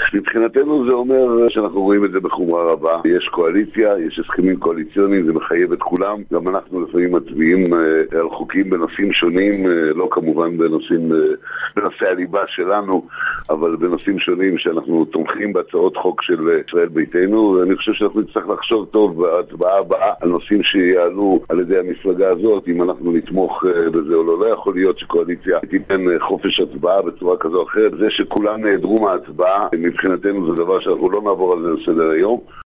מבחינתנו זה אומר שאנחנו רואים את זה בחומרה רבה. יש קואליציה, יש הסכמים קואליציוניים, זה מחייב את כולם. גם אנחנו לפעמים מצביעים על חוקים בנושאים שונים, לא כמובן בנושאי הליבה שלנו, אבל בנושאים שונים שאנחנו תומכים בהצעות חוק של ישראל ביתנו, ואני חושב שאנחנו נצטרך לחשוב טוב בהצבעה הבאה על נושאים שיעלו על ידי המפלגה הזאת, אם אנחנו נתמוך בזה או לא. לא יכול להיות שקואליציה תיתן חופש הצבעה בצורה כזו או אחרת. זה שכולם נעדרו מההצבעה, מבחינתנו זה דבר שאנחנו לא נעבור על זה לסדר היום.